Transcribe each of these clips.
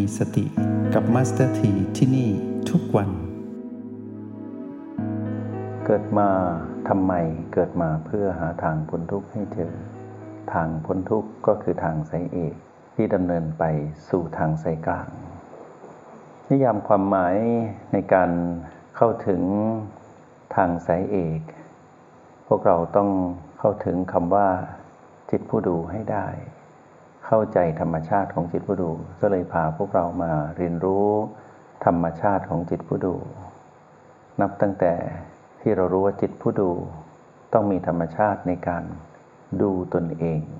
มีสติกับมาสเตอร์ทีที่นี่ทุกวันเกิดมาทำไมเกิดมาเพื่อหาทางพ้นทุกข์ให้เจอทางพ้นทุกข์ก็คือทางสายเอกที่ดำเนินไปสู่ทางสายกลางนิยามความหมายในการเข้าถึงทางสายเอกพวกเราต้องเข้าถึงคำว่าจิตผู้ดูให้ได้เข้าใจธรรมชาติของจิตผู้ดูก็เลยพาพวกเรามาเรียนรู้ธรรมชาติของจิตผู้ดูนับตั้งแต่ที่เรารู้ว่าจิตผู้ดูต้องมีธรรมชาติในการดูตนเอง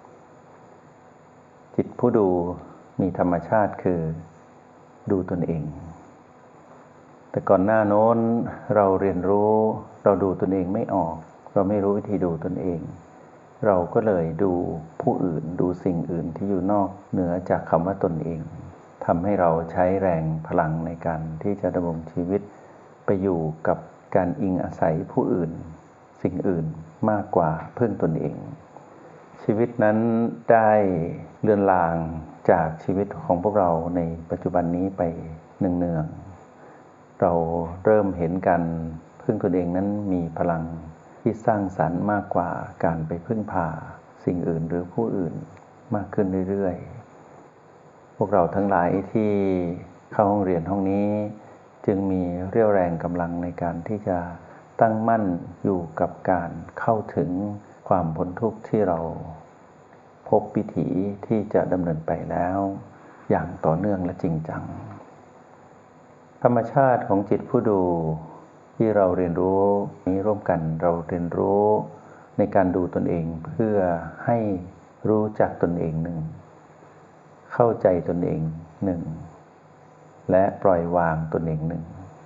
จิตผู้ดูมีธรรมชาติคือดูตนเองแต่ก่อนหน้าโน้นเราเรียนรู้เราดูตนเองไม่ออกเราไม่รู้วิธีดูตนเองเราก็เลยดูผู้อื่นดูสิ่งอื่นที่อยู่นอกเหนือจากคำว่าตนเองทำให้เราใช้แรงพลังในการที่จะดำรงชีวิตไปอยู่กับการอิงอาศัยผู้อื่นสิ่งอื่นมากกว่าพึ่งตนเองชีวิตนั้นได้เลือนลางจากชีวิตของพวกเราในปัจจุบันนี้ไปเนืองๆเราเริ่มเห็นการพึ่งตนเองนั้นมีพลังที่สร้างสรรค์มากกว่าการไปพึ่งพาสิ่งอื่นหรือผู้อื่นมากขึ้นเรื่อยๆพวกเราทั้งหลายที่เข้าห้องเรียนห้องนี้จึงมีเรี่ยวแรงกำลังในการที่จะตั้งมั่นอยู่กับการเข้าถึงความพ้นทุกข์ที่เราพบวิถีที่จะดำเนินไปแล้วอย่างต่อเนื่องและจริงจังธรรมชาติของจิตผู้ดูที่เราเรียนรู้นี้ร่วมกันเราเรียนรู้ในการดูตนเองเพื่อให้รู้จักตนเองหนึ่งเข้าใจตนเองหนึ่งและปล่อยวางตนเองหนึ่ง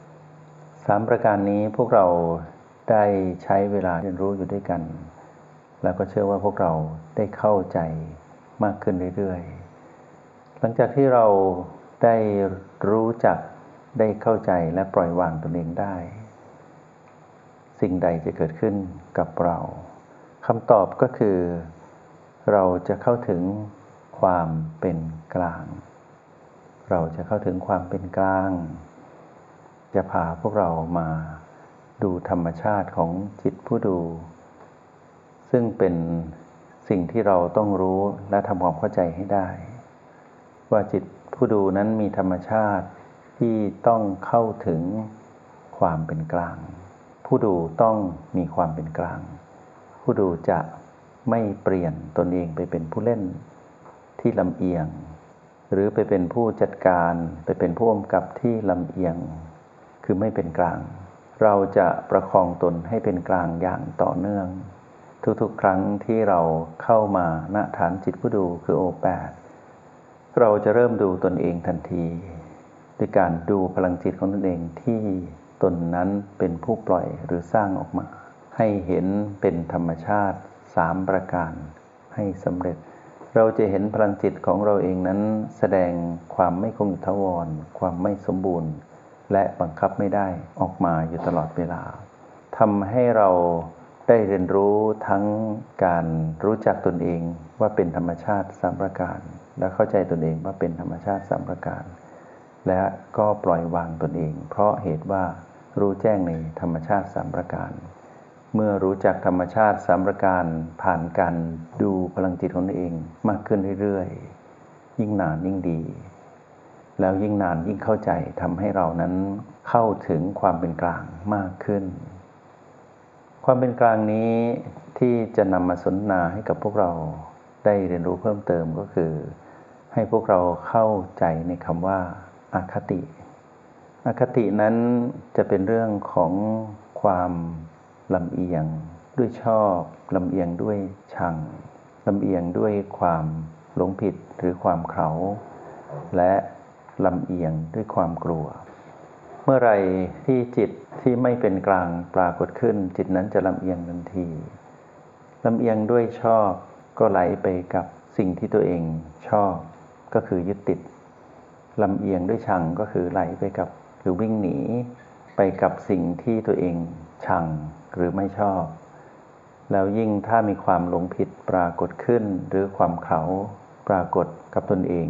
3ประการนี้พวกเราได้ใช้เวลาเรียนรู้อยู่ด้วยกันแล้วก็เชื่อว่าพวกเราได้เข้าใจมากขึ้นเรื่อยๆหลังจากที่เราได้รู้จักได้เข้าใจและปล่อยวางตนเองได้สิ่งใดจะเกิดขึ้นกับเราคำตอบก็คือเราจะเข้าถึงความเป็นกลางเราจะเข้าถึงความเป็นกลางจะพาพวกเรามาดูธรรมชาติของจิตผู้ดูซึ่งเป็นสิ่งที่เราต้องรู้และทำความเข้าใจให้ได้ว่าจิตผู้ดูนั้นมีธรรมชาติที่ต้องเข้าถึงความเป็นกลางผู้ดูต้องมีความเป็นกลางผู้ดูจะไม่เปลี่ยนตนเองไปเป็นผู้เล่นที่ลำเอียงหรือไปเป็นผู้จัดการไปเป็นผู้กำกับที่ลำเอียงคือไม่เป็นกลางเราจะประคองตนให้เป็นกลางอย่างต่อเนื่องทุกๆครั้งที่เราเข้ามาณฐานจิตผู้ดูคือ O8 เราจะเริ่มดูตนเองทันทีด้วยการดูพลังจิตของตนเองที่ตนนั้นเป็นผู้ปล่อยหรือสร้างออกมาให้เห็นเป็นธรรมชาติ3ประการให้สำเร็จเราจะเห็นพลังจิตของเราเองนั้นแสดงความไม่คงอยู่ถาวรความไม่สมบูรณ์และบังคับไม่ได้ออกมาอยู่ตลอดเวลาทำให้เราได้เรียนรู้ทั้งการรู้จักตนเองว่าเป็นธรรมชาติ3ประการและเข้าใจตนเองว่าเป็นธรรมชาติ3ประการและก็ปล่อยวางตนเองเพราะเหตุว่ารู้แจ้งในธรรมชาติ3ประการเมื่อรู้จักธรรมชาติ3ประการผ่านการดูพลังจิตของตนเองมากขึ้นเรื่อยๆยิ่งนานยิ่งดีแล้วยิ่งนานยิ่งเข้าใจทำให้เรานั้นเข้าถึงความเป็นกลางมากขึ้นความเป็นกลางนี้ที่จะนำมาสนทนาให้กับพวกเราได้เรียนรู้เพิ่มเติมก็คือให้พวกเราเข้าใจในคำว่าอคติอคตินั้นจะเป็นเรื่องของความลำเอียงด้วยชอบลำเอียงด้วยชังลำเอียงด้วยความหลงผิดหรือความเขลาและลำเอียงด้วยความกลัวเมื่อไรที่จิตที่ไม่เป็นกลางปรากฏขึ้นจิตนั้นจะลำเอียงทันทีลำเอียงด้วยชอบก็ไหลไปกับสิ่งที่ตัวเองชอบก็คือยึดติดลำเอียงด้วยชังก็คือไหลไปกับหรือวิ่งหนีไปกับสิ่งที่ตัวเองชังหรือไม่ชอบแล้วยิ่งถ้ามีความหลงผิดปรากฏขึ้นหรือความเขลาปรากฏกับตนเอง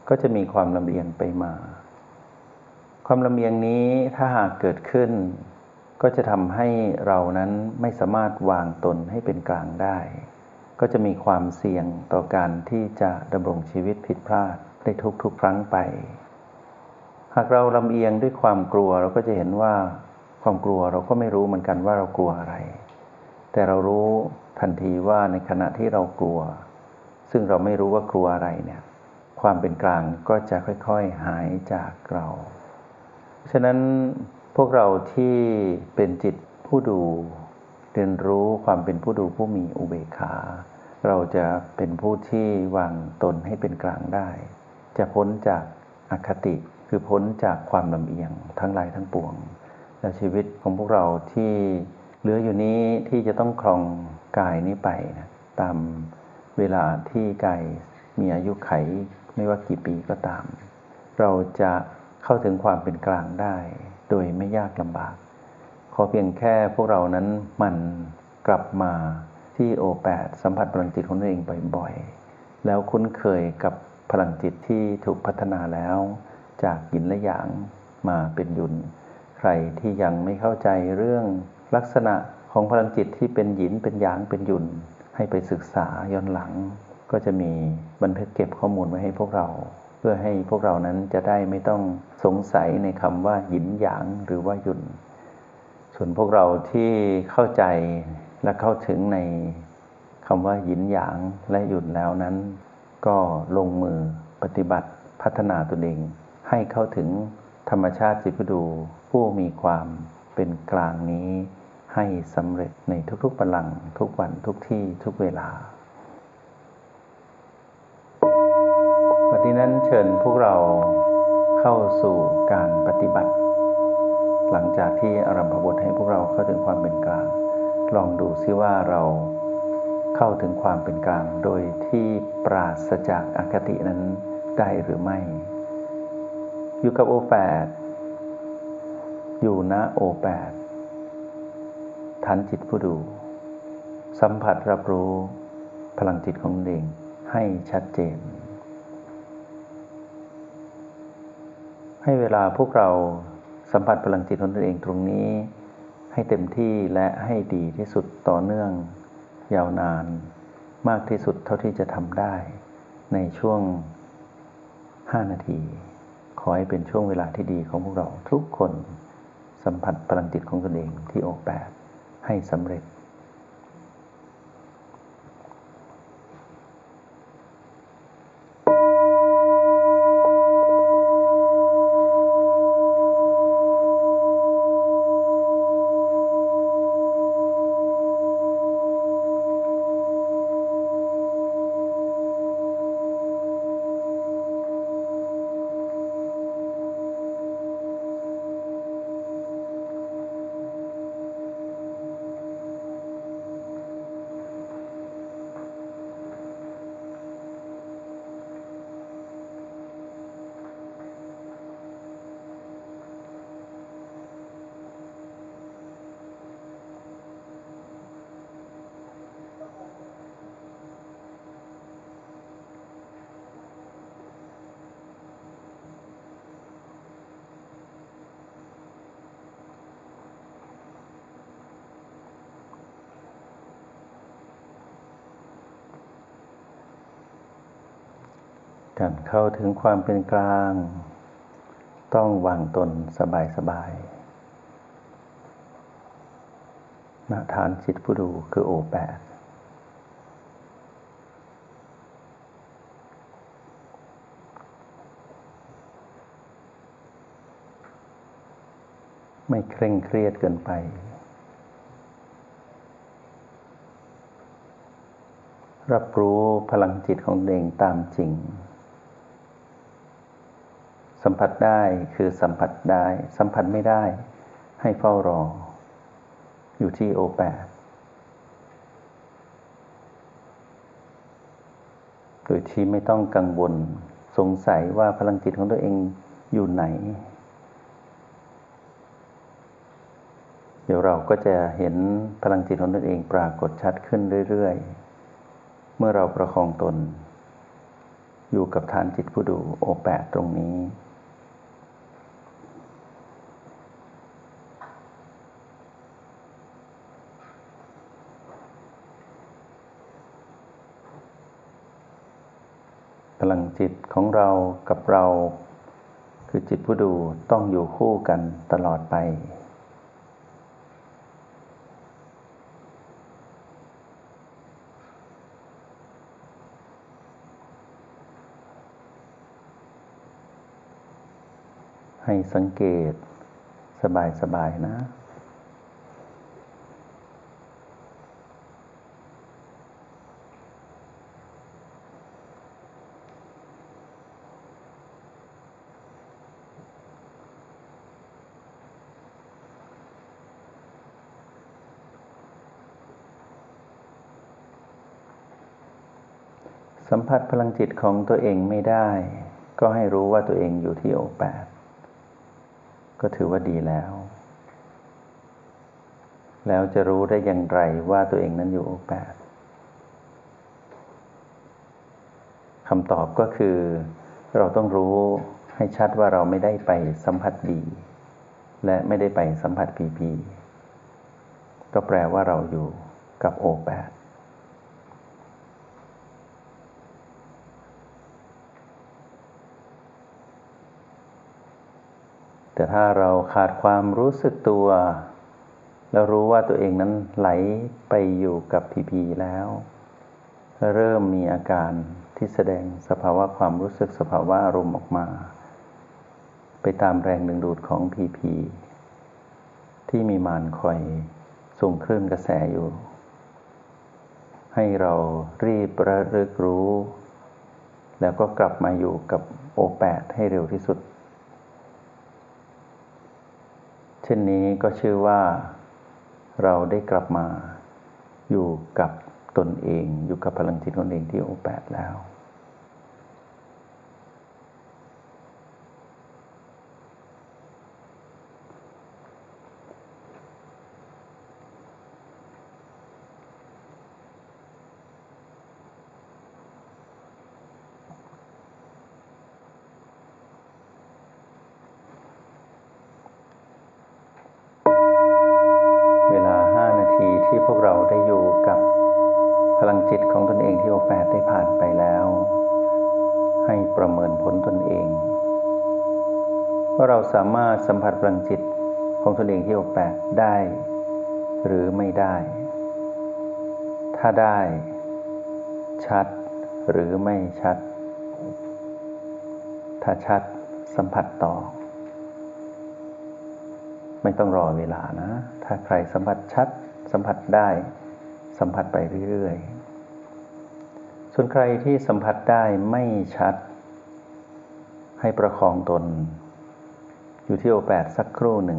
ก็จะมีความลำเอียงไปมาความลำเอียงนี้ถ้าหากเกิดขึ้นก็จะทำให้เรานั้นไม่สามารถวางตนให้เป็นกลางได้ก็จะมีความเสี่ยงต่อการที่จะดำรงชีวิตผิดพลาดได้ทุกๆครั้งไปหากเราลำเอียงด้วยความกลัวเราก็จะเห็นว่าความกลัวเราก็ไม่รู้เหมือนกันว่าเรากลัวอะไรแต่เรารู้ทันทีว่าในขณะที่เรากลัวซึ่งเราไม่รู้ว่ากลัวอะไรเนี่ยความเป็นกลางก็จะค่อยๆหายจากเราฉะนั้นพวกเราที่เป็นจิตผู้ดูเรียนรู้ความเป็นผู้ดูผู้มีอุเบกขาเราจะเป็นผู้ที่วางตนให้เป็นกลางได้จะพ้นจากอคติคือพ้นจากความลำเอียงทั้งหลายทั้งปวงและชีวิตของพวกเราที่เหลืออยู่นี้ที่จะต้องครองกายนี้ไปนะตามเวลาที่กายมีอายุไขไม่ว่ากี่ปีก็ตามเราจะเข้าถึงความเป็นกลางได้โดยไม่ยากลำบากขอเพียงแค่พวกเรานั้นมันกลับมาที่โอแปดสัมผัสพลังจิตของตัวเองบ่อยๆแล้วคุ้นเคยกับพลังจิตที่ถูกพัฒนาแล้วจากหยินและหยางมาเป็นยุนใครที่ยังไม่เข้าใจเรื่องลักษณะของพลังจิตที่เป็นหยินเป็นหยางเป็นยุนให้ไปศึกษาย้อนหลังก็จะมีบันทึกเก็บข้อมูลไว้ให้พวกเราเพื่อให้พวกเรานั้นจะได้ไม่ต้องสงสัยในคำว่าหยินหยางหรือว่ายุนส่วนพวกเราที่เข้าใจและเข้าถึงในคำว่าหยินหยางและยุนแล้วนั้นก็ลงมือปฏิบัติพัฒนาตนเองให้เข้าถึงธรรมชาติจิตผู้ดูผู้มีความเป็นกลางนี้ให้สำเร็จในทุกๆพลังทุกวันทุกที่ทุกเวลาวันนี้นั้นเชิญพวกเราเข้าสู่การปฏิบัติหลังจากที่อารัมภบทให้พวกเราเข้าถึงความเป็นกลางลองดูซิว่าเราเข้าถึงความเป็นกลางโดยที่ปราศจากอคตินั้นได้หรือไม่อยู่กับโอแปดอยู่ณโอแปดฐานจิตผู้ดูสัมผัสรับรู้พลังจิตของตนเองให้ชัดเจนให้เวลาพวกเราสัมผัสพลังจิตของตนเองตรงนี้ให้เต็มที่และให้ดีที่สุดต่อเนื่องยาวนานมากที่สุดเท่าที่จะทำได้ในช่วง5 นาทีขอให้เป็นช่วงเวลาที่ดีของพวกเราทุกคนสัมผัสพลังจิตของตนเองที่โอแปดให้สำเร็จการเข้าถึงความเป็นกลางต้องวางตนสบายๆณฐานจิตผู้ดูคือโอแปดไม่เคร่งเครียดเกินไปรับรู้พลังจิตของตนเองตามจริงสัมผัสได้คือสัมผัสได้สัมผัสไม่ได้ให้เฝ้ารออยู่ที่โอแปดโดยที่ไม่ต้องกังวลสงสัยว่าพลังจิตของตัวเองอยู่ไหนเดี๋ยวเราก็จะเห็นพลังจิตของตนเองปรากฏชัดขึ้นเรื่อยๆเมื่อเราประคองตนอยู่กับฐานจิตผู้ดูโอแปดตรงนี้พลังจิตของเรากับเราคือจิตผู้ดูต้องอยู่คู่กันตลอดไปให้สังเกตสบายๆนะสัมผัสพลังจิตของตัวเองไม่ได้ก็ให้รู้ว่าตัวเองอยู่ที่โอแปดก็ถือว่าดีแล้วจะรู้ได้อย่างไรว่าตัวเองนั้นอยู่โอแปดคำตอบก็คือเราต้องรู้ให้ชัดว่าเราไม่ได้ไปสัมผัสบีและไม่ได้ไปสัมผัสพีพีก็แปลว่าเราอยู่กับโอแปดแต่ถ้าเราขาดความรู้สึกตัวแล้วรู้ว่าตัวเองนั้นไหลไปอยู่กับพีพีแล้วเริ่มมีอาการที่แสดงสภาวะความรู้สึกสภาวะอารมณ์ออกมาไปตามแรงดึงดูดของพีพีที่มีมารคอยส่งคลื่นกระแสอยู่ให้เรารีบระลึกรู้แล้วก็กลับมาอยู่กับโอแปดให้เร็วที่สุดเช่นนี้ก็ชื่อว่าเราได้กลับมาอยู่กับตนเองอยู่กับพลังจิตตนเองที่โอแปดแล้วที่พวกเราได้อยู่กับพลังจิตของตนเองที่โอแปดได้ผ่านไปแล้วให้ประเมินผลตนเองว่าเราสามารถสัมผัสพลังจิตของตนเองที่โอแปดได้หรือไม่ได้ถ้าได้ชัดหรือไม่ชัดถ้าชัดสัมผัสต่อไม่ต้องรอเวลานะถ้าใครสัมผัสชัดสัมผัสได้สัมผัสไปเรื่อยๆส่วนใครที่สัมผัสได้ไม่ชัดให้ประคองตนอยู่ที่โอแปดสักครู่หนึ่ง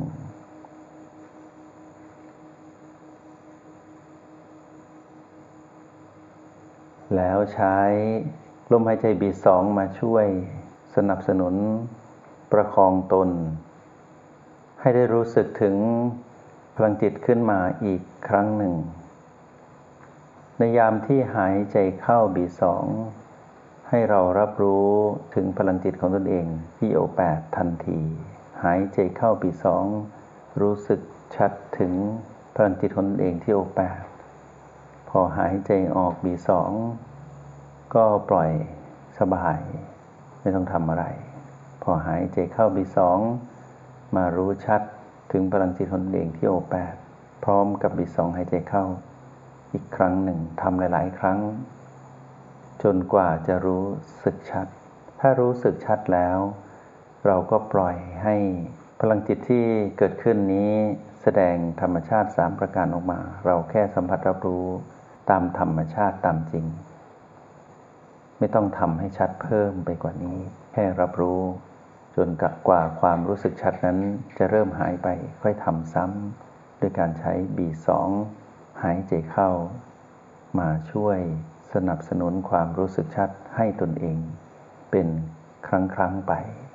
แล้วใช้ลมหายใจบีสองมาช่วยสนับสนุนประคองตนให้ได้รู้สึกถึงพลังจิตขึ้นมาอีกครั้งหนึ่งในยามที่หายใจเข้าบีสองให้เรารับรู้ถึงพลังจิตของตนเองที่โอแปดทันทีหายใจเข้าบีสองรู้สึกชัดถึงพลังจิตของตนเองที่โอแปดพอหายใจออกบีสองก็ปล่อยสบายไม่ต้องทำอะไรพอหายใจเข้าบีสองมารู้ชัดถึงพลังจิตของตนเองที่โอแปดพร้อมกับบีสองหายใจเข้าอีกครั้งหนึ่งทำหลายๆครั้งจนกว่าจะรู้สึกชัดถ้ารู้สึกชัดแล้วเราก็ปล่อยให้พลังจิตที่เกิดขึ้นนี้แสดงธรรมชาติ3ประการออกมาเราแค่สัมผัสรับรู้ตามธรรมชาติตามจริงไม่ต้องทำให้ชัดเพิ่มไปกว่านี้แค่รับรู้จนกว่าความรู้สึกชัดนั้นจะเริ่มหายไปค่อยทำซ้ำด้วยการใช้ B2 หายใจเข้ามาช่วยสนับสนุนความรู้สึกชัดให้ตนเองเป็นครั้งไป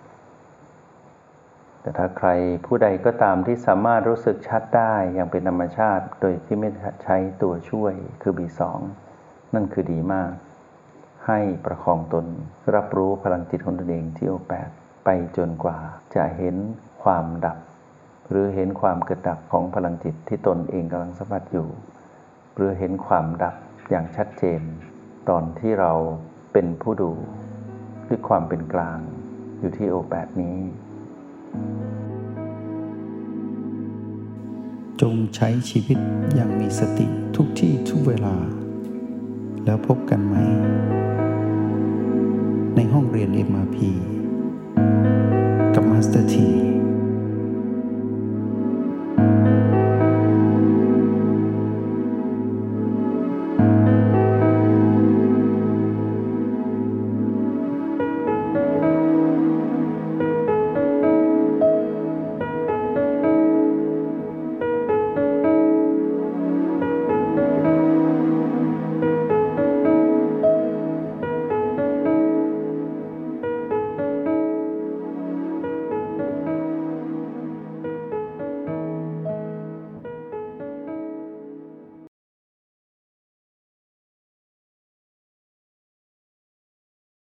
แต่ถ้าใครผู้ใดก็ตามที่สามารถรู้สึกชัดได้อย่างเป็นธรรมชาติโดยที่ไม่ใช้ตัวช่วยคือ B2 นั่นคือดีมากให้ประคองตนรับรู้พลังจิตของตนเองที่โอแปดไปจนกว่าจะเห็นความดับหรือเห็นความเกิดดับของพลังจิตที่ตนเองกำลังสัมผัสอยู่หรือเห็นความดับอย่างชัดเจนตอนที่เราเป็นผู้ดูด้วยความเป็นกลางอยู่ที่โอแปดนี้จงใช้ชีวิตอย่างมีสติทุกที่ทุกเวลาแล้วพบกันไหมในห้องเรียน MRP กับมาสเตอร์ที